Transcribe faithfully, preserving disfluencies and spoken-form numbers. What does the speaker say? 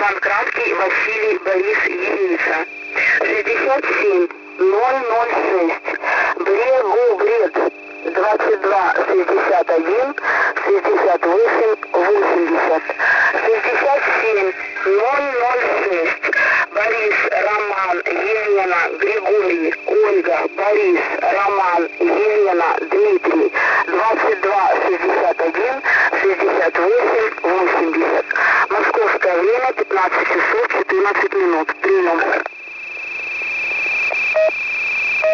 Иван Краткий, Василий, Борис, Единица. шестьдесят семь ноль ноль шесть. Брегу, Бред. двадцать два шестьдесят один шестьдесят восемь восемьдесят. шестьдесят семь ноль ноль шесть. Борис, Роман, Елена, Григорий, Ольга, Борис, Роман, Елена, Дмитрий. двадцать два шестьдесят один шестьдесят восемь восемьдесят. Московское время пятнадцать часов четырнадцать минут. Прием.